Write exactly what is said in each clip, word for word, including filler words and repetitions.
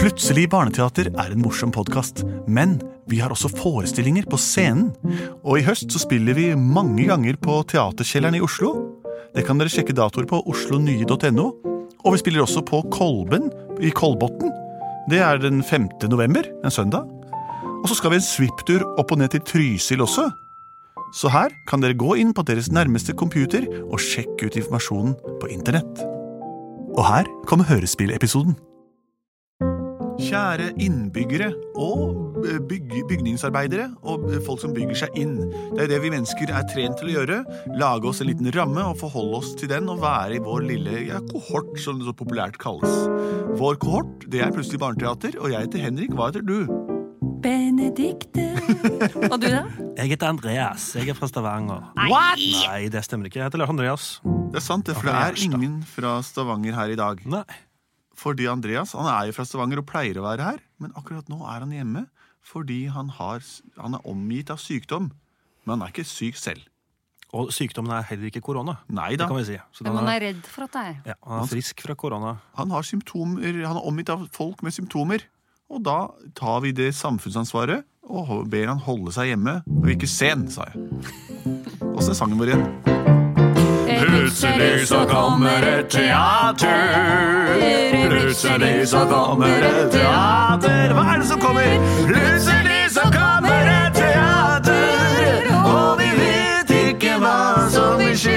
Plutselig barneteater er en morsom podcast, men vi har også forestillinger på scenen. Og i høst så spiller vi mange ganger på Teaterkjelleren i Oslo. Det kan dere sjekke datoer på oslonye punktum no. Og vi spiller også på Kolben i Kolbotn. Det er den femte november, en søndag. Og så skal vi en svipptur opp og ned til Trysil også. Så her kan dere gå inn på deres nærmeste computer og sjekke ut informasjonen på internett. Og her kommer hørespillepisoden. Kjære innbyggere og byg bygningsarbeidere og folk som bygger seg inn. Det er det vi mennesker er trent til å gjøre. Lage oss en liten ramme og forholde oss til den og være i vår lille ja, kohort, som det så populært kalles. Vår kohort, det er Plutselig barneteater, og jeg heter Henrik. Hva heter du? Benedikte. Og du da? Jeg heter Andreas. Jeg er fra Stavanger. What? Nei, det stemmer ikke. Jeg heter Andreas. Det er sant, det, for det er ingen fra Stavanger her i dag. Nei. Fordi Andreas, han er jo fra Stavanger og pleier å være her, men akkurat nå er han hjemme fordi han, har, han er omgitt av sykdom, men han er ikke syk selv. Og sykdommen er heller ikke korona. Nei da. Det kan vi si. Så Men man er redd for at det er. Ja, han er frisk fra korona. Han har symptomer, han er omgitt av folk med symptomer, og da tar vi det samfunnsansvaret og ber han holde seg hjemme, og ikke sen, sa jeg. Og så er sangen vår igjen. Plutselig så kommer et teater. Plutselig så kommer et teater. Hva er det som kommer? Plutselig så kommer et teater, og vi vet ikke hva som vil skje.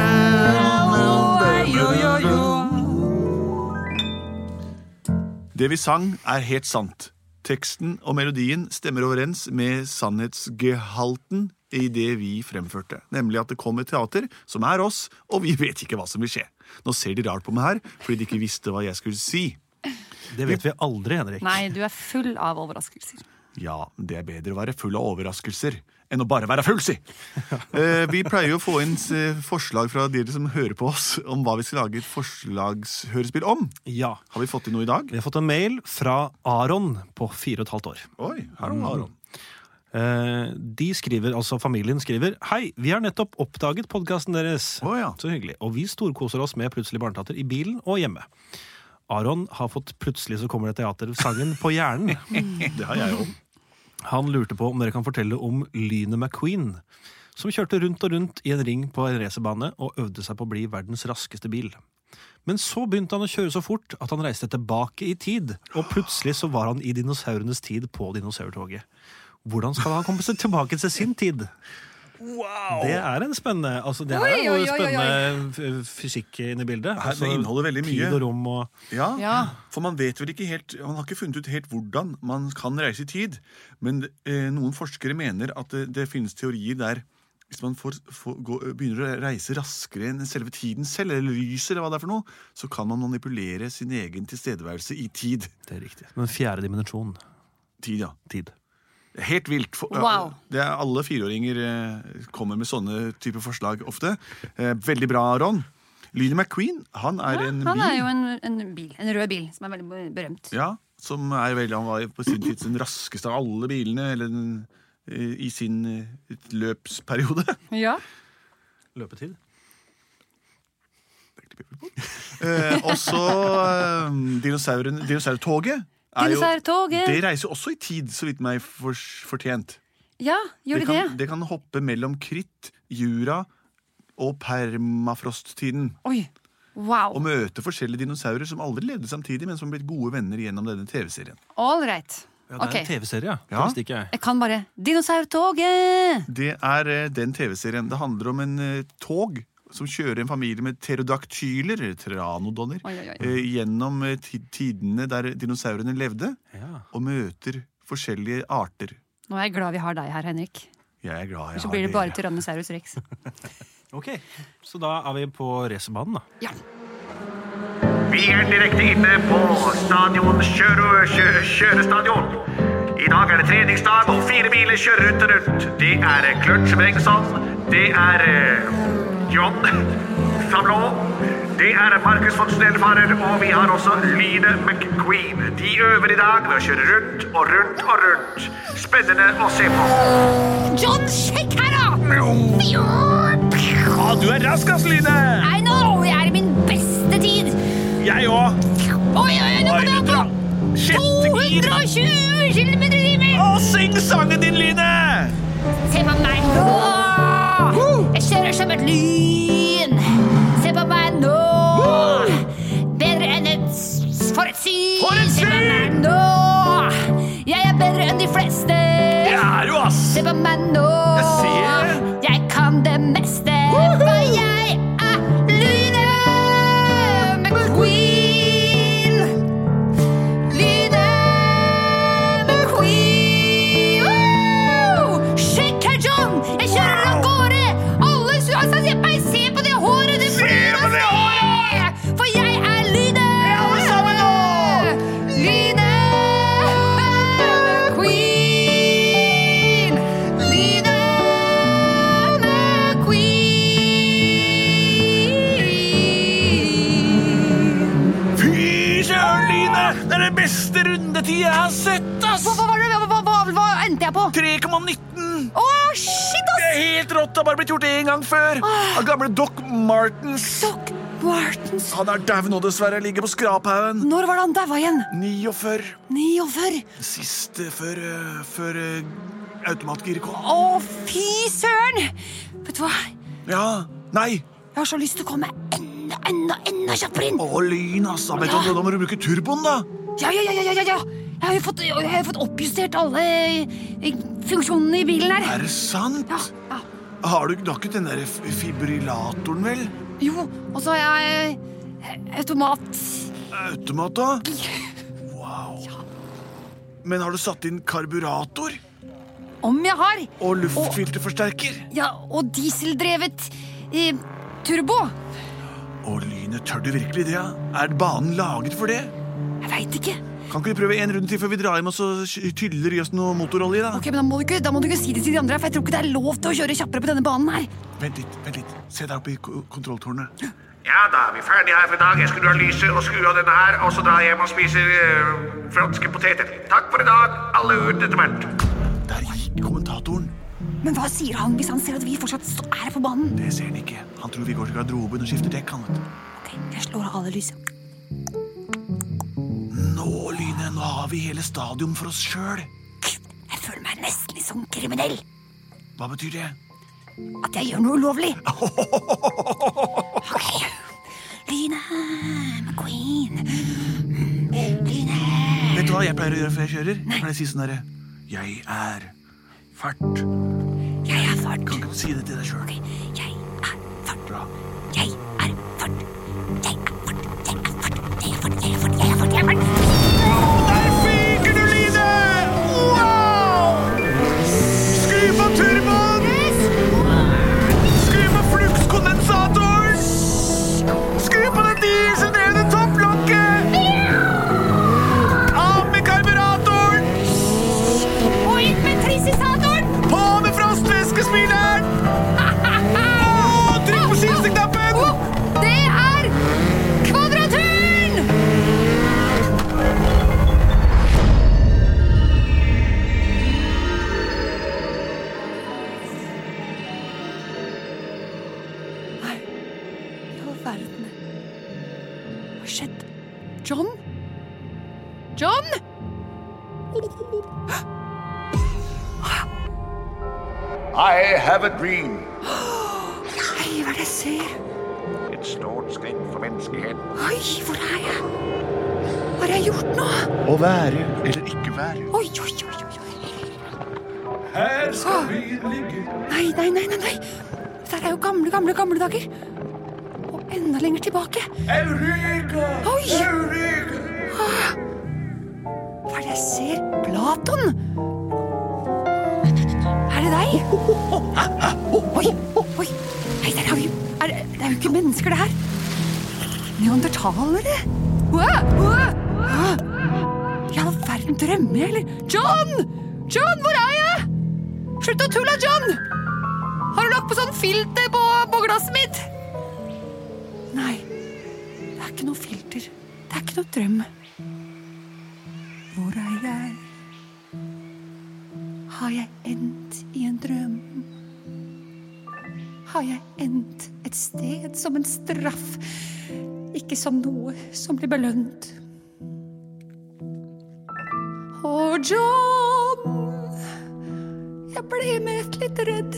Det vi sang er helt sant. Teksten og melodien stemmer overens med sannhetsgehalten i det vi fremførte, nemlig at det kommer teater som er oss, og vi vet ikke hva som vil skje. Nå ser de rart på meg her, fordi de ikke visste hva jeg skulle si. Det vet vi aldri, Henrik. Nei, du er full av overraskelser. Ja, det er bedre å være full av overraskelser enn å bare være full, si. eh, vi pleier jo å få inn eh, forslag fra dere som hører på oss om hva vi skal lage et forslagshørespill om. Ja. Har vi fått inn noe i dag? Vi har fått en mail fra Aron på fire og et halvt år. Oi, her er Aron. De skriver, altså familien skriver: Hei, vi har nettopp oppdaget podcasten deres. Oh, ja. Så hyggelig. Og vi storkoser oss med Plutselig barneteater i bilen og hjemme. Aron har fått Plutselig så kommer det teater-sangen på hjernen. Det har jeg jo. Han lurte på om dere kan fortelle om Lynet McQueen, som kjørte rundt og rundt i en ring på en racerbane og øvde seg på å bli verdens raskeste bil. Men så begynte han å kjøre så fort at han reiste tilbake i tid, og plutselig så var han i dinosaurenes tid på dinosaurtoget. Hvordan skal han komme seg tilbake til sin tid? Wow! Det er en spennende, altså det er Oi, jo oi, oi, oi. spennende fysikk inne i bildet. Her, Altså, det inneholder veldig mye. Tid og rom og... Ja, Ja. for man vet vel ikke helt, man har ikke funnet ut helt hvordan man kan reise i tid, men eh, noen forskere mener at det, det finnes teorier der hvis man får, får, gå, begynner å reise raskere enn selve tiden selv, eller lyset, eller hva det er for noe, så kan man manipulere sin egen tilstedeværelse i tid. Det er riktig. Men fjerde dimensjon. Tid, ja. Tid. Helt vilt. For, Wow. Det er alle fireåringer eh, kommer med sånne type forslag ofte. Eh, veldig bra, Ron. Lynet McQueen, han er Ja, en han bil. er jo en, en bil, en rød bil, som er veldig berømt. Ja, som er veldig, han var på sin tid den raskeste av alle bilene, eller den, eh, i sin eh, løpsperiode. Ja. Løpetid. eh, og så eh, dinosauren, dinosaurtoget. er jo- Dinosaurtoget. Det reiser også i tid, så vidt meg for, fortjent. Ja, gjør det det? kan, det kan hoppe mellom kritt, jura og permafrosttiden. Oi, wow. Og møte forskjellige dinosaurer som aldri levde samtidig, men som ble gode venner gjennom denne tv-serien. All right. Ja, det er Ok. en tv-serie, ja. Ja. Det visste ikke jeg. Jeg kan bare Dinosaurtoget! Det er eh, den tv-serien. Det handler om en eh, tog som kjører en familie med pterodaktyler, eller pteranodonner, Oi, oi, oi. eh, gjennom eh, ti- tidene der dinosaurene levde, Ja. og møter forskjellige arter. Nå er jeg glad vi har deg her, Henrik. Jeg er glad jeg Så har blir det bare dere. Tyrannosaurus rex. Ok, så da er vi på racerbanen da. Ja. Vi er direkte inne på stadion kjøre, kjøre, kjørestadion. I dag er det treningsdag, og fire biler kjører rundt og rundt. Det er Kløtsj Brengsson, det er eh, John Flamlå, det er Markus von Snellfarer, og vi har også Lynet McQueen. De øver i dag ved å kjøre rundt og rundt og rundt. Spennende å se på. John, sjekk her da! Ja, du er raskast, Lynet! Nei, nå, jeg er i min beste tid. Jeg også. Oi, oi, oi, nå Oi, kommer jeg dra. på. Shit, hundre og tjue kilometer i timen! Å, syng sangen din, Line! Se på meg nå! Jeg kjører som et lyn. Se på meg nå! Bedre enn et s- for et syn. For et Se på syn! meg nå! Jeg er bedre enn de fleste. Det er du, ass! Se på meg nå! Jeg ser det. Jeg kan det meste, for jeg er Line McQueen. Line McQueen. Woo! Sjekk her, John! Jeg kjører av gårde! Alle su- altså, se på meg, se på det håret! Det flyr på og det ser! For jeg er Line! Alle sammen nå! Line McQueen! Line McQueen! Fy søren, Line! Det er den beste rundetid jeg har sett, ass! Hva, hva, var det? hva, hva, hva, hva endte jeg på? tre komma nitten! Å, shit, Det ass! er helt rått, det har bare blitt gjort en gang før. Av gamle Doc Martens. Doc Martens. Han er dau nå, dessverre. Ligger på skraphaugen. Når var det han daua igjen? førtini. niogfyrre. Siste før, uh, før uh, automatgir kom. Å, fy søren! Vet du hva? Ja, nei. Jeg har så lyst til å komme enda, enda, enda kjappere inn. Å, lyn, ass. Da vet du, da må du bruke turboen, da. Ja, ja, ja, ja, ja, ja. Jeg har jo fått, jeg har jo fått oppjustert alle eh, funksjonene i bilen her. Er det sant? Ja, ja. Har du, du har ikke den der f- fibrillatoren, vel? Jo, og så har jeg eh, automat. Automat, da? Wow. Men har du satt inn karburator? Om jeg har. Og luftfilterforsterker? Ja, og dieseldrevet eh, turbo. Å, lynet, tør du virkelig det? Ja? Er banen laget for det? Jeg vet ikke. Kan ikke vi prøve en runde til før vi drar hjem og så tyller i oss noe motorolje, da? Ok, men da må, du ikke, da må du ikke si det til de andre, for jeg tror ikke det er lov til å kjøre kjappere på denne banen her. Vent litt, vent litt. Se der oppe i ko- kontrolltårnet. Ja da, vi er ferdige her for i dag. Jeg skrur av lyset og skrur av denne her, og så drar jeg hjem og spiser eh, franske poteter. Takk for i dag, alle ut etter hvert. Der gikk kommentatoren. Men hva sier han hvis han ser at vi fortsatt stå- er på banen? Det ser han ikke. Han tror vi går til garderoben og skifter dekk, han vet du. Ok, jeg slår av alle lyset. Nå, Line, nå har vi hele stadion for oss sjøl. Jeg føler meg nesten litt sånn kriminell. Hva betyr det? At jeg gjør noe ulovlig. Ok. Line McQueen. Line. Vet du hva jeg pleier å gjøre før jeg kjører? Jeg pleier å si sånn derre Jeg er fart. Jeg er fart. Kan ikke du si det til deg sjøl? Ok, jeg er fart. Bra. Jeg er fart. Jeg er fart. Jeg er fart. Jeg er fart. Jeg er fart. Jeg er fart. Jeg er fart. Der fyker du, Line! Wow! Skru på turboen! Skru på flukskondensatoren! Skru på det dieseldrevne topplokket! Av med karburatoren! Og inn med trissisatoren. På med frostvæskespilleren! Å, trykk på skilseknappen! Oh, det er kvadraturen! Nei, i all verden. Hva har skjedd? John? John? I have a dream. Hei, hva er det jeg ser? Et stort skritt for menneskeheten. Oi, hvor er jeg? Hva har jeg gjort nå? Å være eller ikke være. Oi, oi, oi, oi, oi. Her skal vi ligge. Nei, nei, nei, nei, nei. Dette er jo gamle, gamle, gamle dager. Og enda lenger tilbake. Eureka! Oi! Eureka! Hva er det jeg ser? Platon? Er det deg? Oi, oi. Nei, det er jo, er, det er jo ikke mennesker det her. Neandertalere. Hva? Hva? Hva? I all verden, drømmer jeg, eller? John! John, hvor er jeg? Slutt å tulle, John! Har du lagt på sånn filter på, på glasset mitt? Nei, det er ikke noe filter. Det er ikke noe drøm. Hvor er jeg? Har jeg endt i en drøm? Har jeg endt et sted som en straff, ikke som noe som blir belønt? John, jeg ble mest litt redd.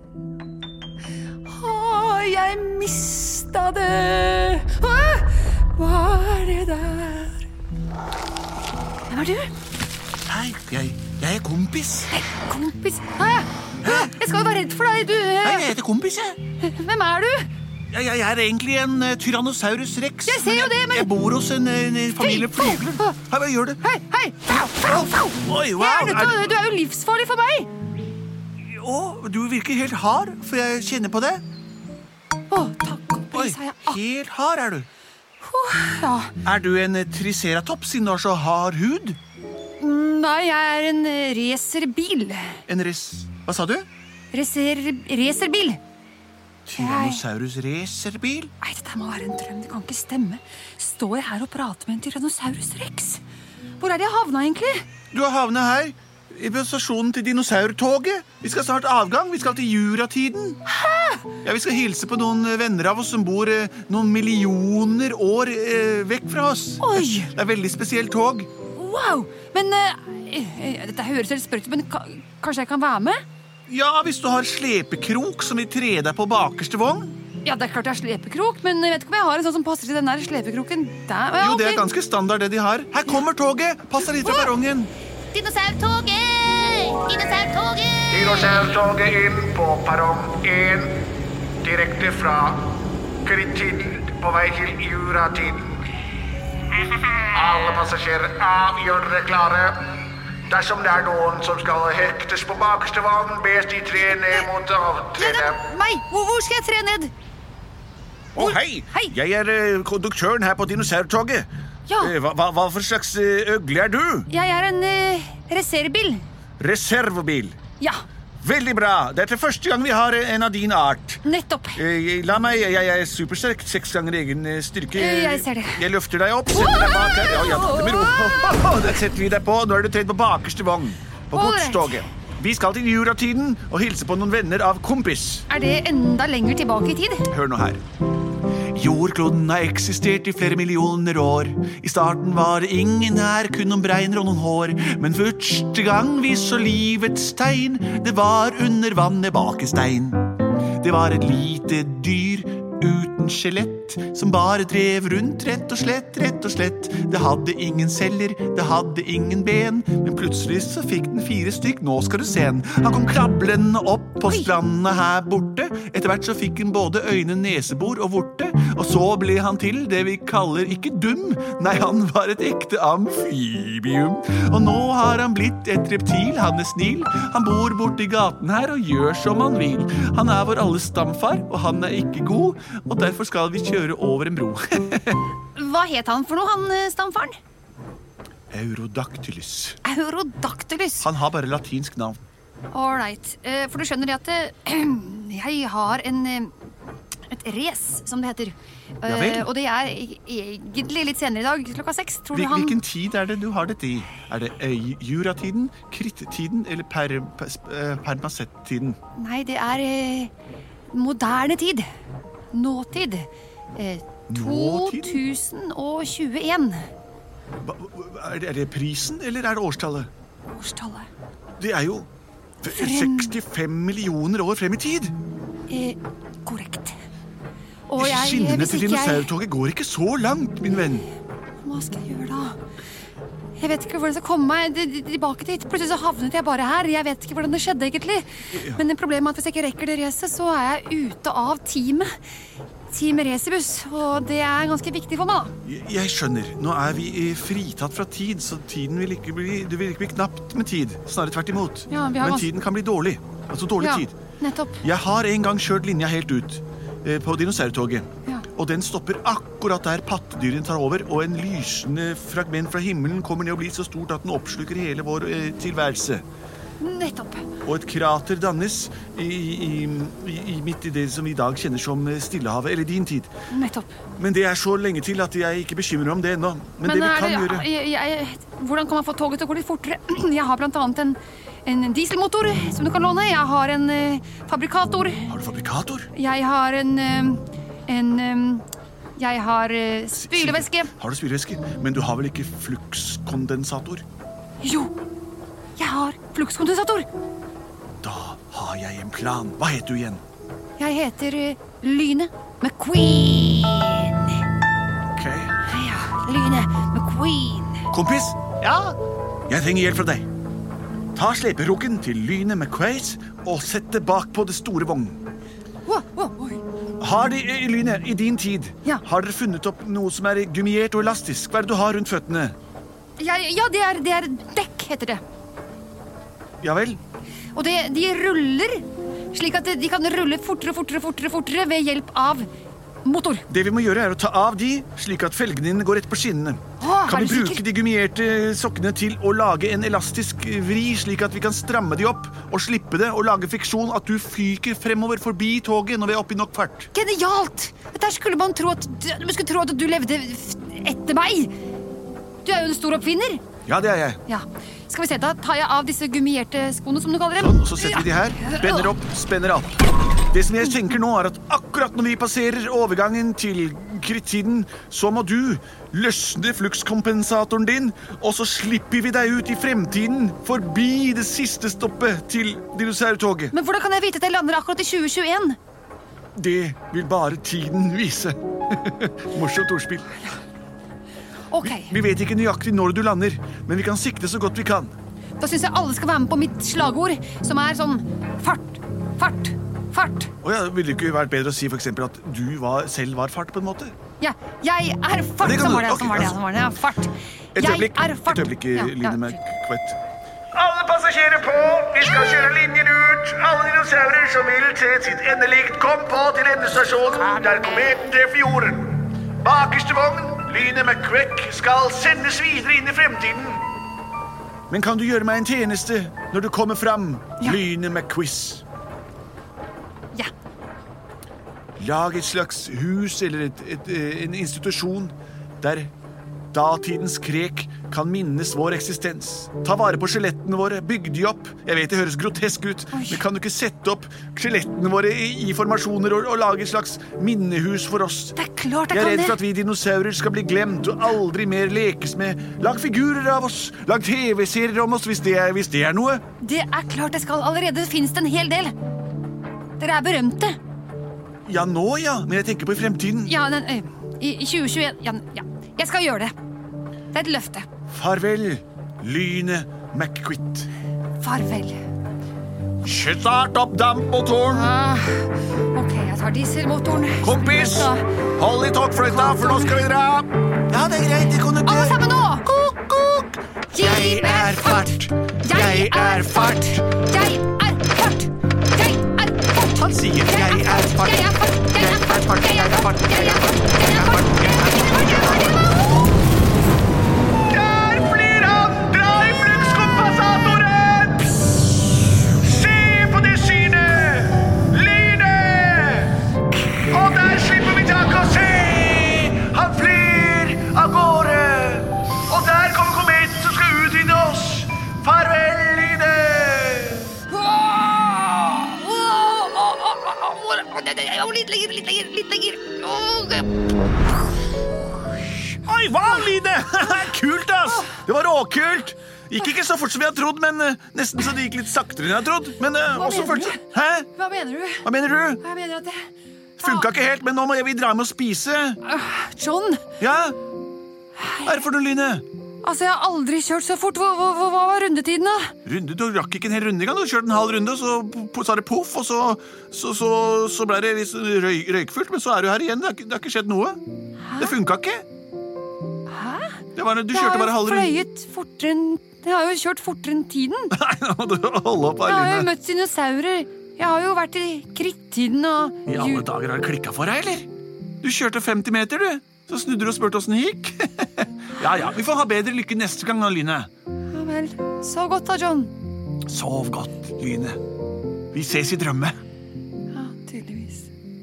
Har jeg mistet det? Hva? Hva er det der? Hvem er du? Hei, jeg, jeg er kompis. Hei, kompis. Hæ? Jeg skal jo være redd for deg, du. Hei, jeg heter kompis, jeg. Hvem er du? Jeg, jeg er egentlig en uh, Tyrannosaurus rex. Jeg ser jo det, men... Jeg bor hos en, en familie flygler. Hei, hva gjør du? Hei, hei. Fau, fau, fau. Oi, wow. Jeg er nødt til å- Du er jo livsfarlig for meg. Å, du virker helt hard, for jeg kjenner på det. Å, takk og Oi, pris har jeg. Ah, helt hard er du. ja. Er du en eh, triceratops siden du har så hard hud? Nei, jeg er en eh, racerbil. En res... Hva sa du? Racer, racerbil. Tyrannosaurus racerbil? Nei, dette må være en drøm. Det kan ikke stemme. Står jeg her og prater med en Tyrannosaurus rex? Hvor er det jeg havna egentlig? Du har havnet her i stasjonen til dinosaurtoget. Vi skal snart avgang. Vi skal til juratiden. Hæ? Ja, vi skal hilse på noen venner av oss som bor eh, noen millioner år eh, vekk fra oss. Oi! Det er et veldig spesielt tog. Wow! Men eh, eh, dette høres helt sprøtt ut, men ka kanskje jeg kan være med? Ja, hvis du har slepekrok som vil tre deg på bakerste vogn. Ja, det er klart jeg har slepekrok, men jeg vet ikke om jeg har en sånn som passer til den der slepekroken der. Ja, Jo, det er ok. ganske standard det de har. Her kommer toget. Pass deg litt fra perrongen. Dinosaurtoget! Dinosaurtoget! Dinosaurtoget inn på perrong én. Direkte fra krittiden på vei til juratiden. Alle passasjerer av, gjør dere klare. Dersom det er noen som skal hektes på bakerste vogn, bes de tre ned mot Nei, avtredet. det er meg! Hvor, hvor skal jeg tre ned? Å, hei. Hei. Jeg er eh, konduktøren her på dinosaurtoget. Ja. Eh, hva, hva, hva for slags eh, øgle er du? Jeg er en uh, racerbil. Reservebil. Ja, Veldig bra. Det er til første gang vi har eh, en av din art. nettopp. Eh, La meg, jeg, jeg er supersterk, seks ganger egen eh, styrke. Eh, jeg ser det. Jeg løfter deg opp, setter deg bak her. Ja, ja, ta det med ro. Der setter vi deg på. Nå er du tredd på bakerste vogn. På All right. godstoget. Vi skal til juratiden og hilse på noen venner av kompis. Er det enda lenger tilbake i tid? Hør nå her. Jordkloden har eksistert i flere millioner år. I starten var det ingen her, kun noen bregner og noen hår. Men første gang vi så livets tegn, det var under vannet bak en stein. Det var et lite dyr uten skjelett, som bare drev rundt, rett og slett, rett og slett. Det hadde ingen celler, det hadde ingen ben, men plutselig så fikk den fire stykk. Nå skal du se den. Han kom krablende opp på strandene her borte. Etter hvert så fikk han både øyne, nesebor og vorte, og så ble han til det vi kaller ikke dum. Nei, han var et ekte amfibium. Og nå har han blitt et reptil, han er snill. Han bor borte i gaten her og gjør som han vil. Han er vår alles stamfar, og han er ikke god, og derfor skal vi kjøre over en bro. Hva het han for noe, han eh, stamfaren? Eurodactylus. Eurodactylus. Han har bare latinsk navn. All right. Eh, For du skjønner det at eh, jeg har en, eh, et race, som det heter. Ja vel. Eh, Og det er e- egentlig litt senere i dag, klokka seks. Tror du Hvil- han... Hvilken tid er det du har dette i? Er det eh, juratiden, krittiden eller per, per, eh, permasettiden? Nei, det er eh, moderne tid. Nåtid. Eh, Nåtid? to tusen tjueen. Hva- Er det, er det prisen, eller er det årstallet? Årstallet. Det er jo Frem- sekstifem millioner år frem i tid. Eh, korrekt. Og jeg, Skinnene hvis til ikke jeg... dinosaurtoget går ikke så langt, min venn. Hva skal jeg gjøre da? Jeg vet ikke hvordan jeg skal komme meg d- d- tilbake dit. Plutselig så havnet jeg bare her. Jeg vet ikke hvordan det skjedde egentlig. Men det problemet er at hvis jeg ikke rekker det racet, så er jeg ute av teamet. Team Racebus, og det er ganske viktig for meg da. Jeg- Jeg skjønner. Nå er vi eh, fritatt fra tid, så tiden vil ikke bli, det vil ikke bli knapt med tid. Snarere tvert imot. Ja, vi har Men gans- tiden kan bli dårlig. Altså dårlig Ja, tid. nettopp. Jeg har en gang kjørt linja helt ut eh, på dinosaurtoget. Ja. Og den stopper akkurat der pattedyrene tar over, og en lysende fragment fra himmelen kommer ned og blir så stort at den oppsluker hele vår eh, tilværelse. Nettopp. Og et krater dannes i, i, i, i midt i det som vi i dag kjenner som eh, Stillehavet, eller din tid. Nettopp. Men det er så lenge til at jeg ikke bekymrer meg om det ennå. Men, det vi er kan gjøre... jeg, jeg, hvordan kan man få toget til å gå litt fortere? Jeg har blant annet en, en dieselmotor som du kan låne. Jeg har en eh, fabrikator. Har du fabrikator? Jeg har en eh, En eh, Jeg har eh, spylevæske. Har du spylevæske? Men du har vel ikke flukskondensator? Jo, jeg har flukskondensator. Da har jeg en plan. Hva heter du igjen? Jeg heter uh, Lyne McQueen. Ok. Ja, Lyne McQueen. Kompis? Ja? Jeg trenger hjelp fra deg. Ta sleperoken til Lyne McQuaid og sett det bak på det store vognen. Wow, wow, oi. Har de, eh, Lyne, i din tid, Ja. har dere funnet opp noe som er gummiert og elastisk? Hva er det du har rundt føttene? Jeg, ja, det er, det er dekk, heter det. Ja vel? Og det, de ruller, slik at de kan rulle fortere, fortere, fortere, fortere ved hjelp av motor. Det vi må gjøre er å ta av de, slik at felgene dine går rett på skinnene. Åh, Kan er vi du bruke sikker? de gummierte sokkene til å lage en elastisk vri, slik at vi kan stramme de opp og slippe det og lage fiksjon at du fyker fremover forbi toget når vi er oppe i nok fart? Genialt! Dette skulle man tro at, man skulle tro at du levde etter meg. Du er jo en stor oppfinner. Ja, det er jeg. Ja. Skal vi se, da tar jeg av disse gummierte skoene, som du kaller dem. Sånn, og så setter vi de her. Spenner opp, spenner av. Det som jeg tenker nå er at akkurat når vi passerer overgangen til krittiden, så må du løsne flukskompensatoren din, og så slipper vi deg ut i fremtiden, forbi det siste stoppet til dinosaurtoget. Men hvordan kan jeg vite at jeg lander akkurat i tjue tjueen? Det vil bare tiden vise. Morsomt ordspill. Ok, Vi vet ikke nøyaktig når du lander, men vi kan sikte så godt vi kan. da synes jeg alle skal være med på mitt slagord, som er sånn fart, fart, fart. Og ja, ville det ikke vært bedre å si for eksempel at du var, selv var fart på en måte? Ja, jeg er fart, Det kan som du- var det, ok, som var det, altså. som var det, ja, fart. Et Jeg øyeblikk, er fart. et øyeblikk, Ja, Line ja. McQuett. Alle passasjerer på, vi skal kjøre linjen ut. Alle dinosaurer som vil til sitt endelikt, kom på til endestasjonen der kometen treffer jorden. Bakerste vogn, Lyne McQuack, skal sendes videre inn i fremtiden. Men kan du gjøre meg en tjeneste når du kommer fram, Ja. Lyne McQuiz? Ja, Lag et slags hus eller et, et, eh, en institusjon der datidens krek kan minnes vår eksistens. Ta vare på skjelettene våre, bygg de opp. Jeg vet det høres grotesk ut, Oi. men kan du ikke sette opp skjelettene våre i, i formasjoner og, og lage et slags minnehus for oss? det er klart jeg Jeg er kan redd det. for at vi dinosaurer skal bli glemt og aldri mer lekes med. Lag figurer av oss, lag T V-serier om oss hvis det er, hvis det er noe. Det er klart jeg skal. Allerede finnes det en hel del. Dere er berømte. Ja, nå ja, men jeg tenker på i fremtiden. Ja, den, øy, i, i tjue tjueen. Ja, ja, jeg skal gjøre det. Det er et løfte. Farvel, Lyne McQuitt. Farvel. Start opp dampmotoren. Ah, ok, jeg tar dieselmotoren. Kompis, Så- hold i togfløyta, for nå skal vi dra. Ja, det er greit, det kan du Alle sammen nå! Kok, kok. Jeg er fart. Jeg er fart. Jeg er fart. Jeg er fart. Han sier jeg er fart. Jeg er fart. Jeg er fart. Jeg er fart. Jeg er fart. Jeg er fart. Jeg er fart. Der flyr han! Dra i flukskompensatoren! Se på det synet! Lyne! Og der slipper vi tak og se! Han flyr av gårde! Og der kommer kometen som skal utvinne oss! Farvel, Lyne! Litt lenger, litt lenger, litt lenger. Åh, Oi, wow, Lyne! Kult, ass! Det var råkult. Gikk ikke så fort som vi hadde trodd, men eh, nesten så det gikk litt saktere enn jeg hadde trodd. Men eh, Hva også mener føltes... du? Hæ? Hva mener du? Hva mener du? Jeg mener at det... Funka ikke helt, men nå må vi dra med og spise. John, Ja? Hva er det for noe, Lyne? altså jeg har aldri kjørt så fort. Hva, hva, hva var rundetiden da? Runde, du rakk ikke en hel runde engang. Du kjørte en halv runde, og så p- sa det poff, og så, så, så, så ble det litt sånn røy, røykfullt, men så er du her igjen. Det har, ikke- det har ikke skjedd noe. Det funka ikke. Hæ? Det var, du Jeg kjørte har bare jo halv runde. fløyet fortere enn... Jeg har jo kjørt fortere enn tiden. Nei, nå må du holde opp, Jeg har jo Lyne. møtt dinosaurer. Jeg har jo vært i krittiden og... I alle dager har det klikka for deg, eller? Du kjørte femti meter, du. Så snudde du og spurte åssen det gikk. Ja, ja, vi får ha bedre lykke neste gang, Lyne. Ja vel, så godt da, John. Sov godt, Lyne. Vi ses i drømme. Ja, tydeligvis.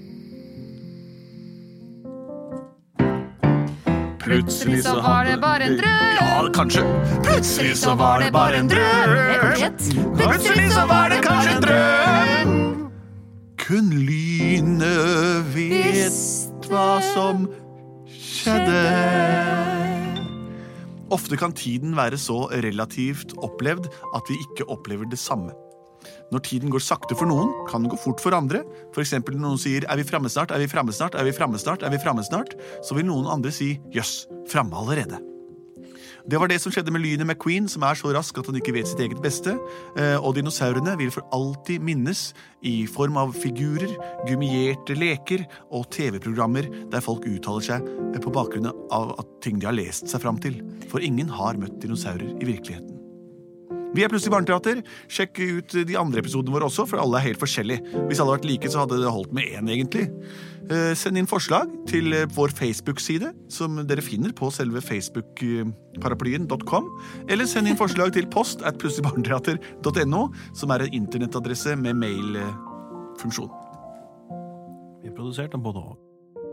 Plutselig så var det bare en drøm. Ja, kanskje. Plutselig så var det bare en drøm. Plutselig så var det kanskje en drøm. Kun Lyne vet hva som skjedde. Ofte kan tiden være så relativt opplevd at vi ikke opplever det samme. Når tiden går sakte for noen, kan den gå fort for andre. For eksempel når noen sier, er vi fremme snart, er vi fremme snart, er vi fremme snart, er vi fremme snart, så vil noen andre si, jøss, fremme allerede. Det var det som skjedde med Lynet McQueen, som er så rask at han ikke vet sitt eget beste, og dinosaurene vil for alltid minnes i form av figurer, gummierte leker og T V-programmer der folk uttaler seg på bakgrunn av at ting de har lest seg fram til. For ingen har møtt dinosaurer i virkeligheten. Vi er Plutselig barneteater. Sjekk ut de andre episodene våre også, for alle er helt forskjellige. Hvis alle hadde vært like, så hadde det holdt med én, egentlig. Send inn forslag til vår Facebook-side, som dere finner på selve Facebook-paraplyen punktum com, eller send inn forslag til post at plutseligbarneteater punktum no, som er en internettadresse med mail-funksjon. Vi er produsert av både og.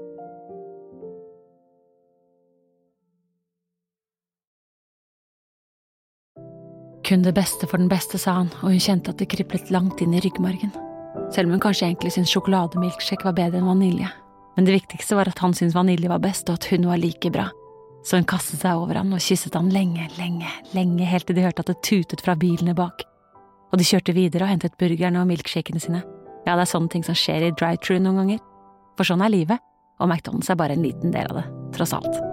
Kun det beste for den beste, sa han, og hun kjente at det kriblet langt inn i ryggmargen. Selv om hun kanskje egentlig syntes sjokolademilkshake var bedre enn vanilje. Men det viktigste var at han syntes vanilje var best, og at hun var like bra. Så hun kastet seg over han og kysset han lenge, lenge, lenge, helt til de hørte at det tutet fra bilene bak. Og de kjørte videre og hentet burgerne og milkshakene sine. Ja, det er sånne ting som skjer i drive-thru noen ganger. For sånn er livet, og McDonald's er bare en liten del av det, tross alt.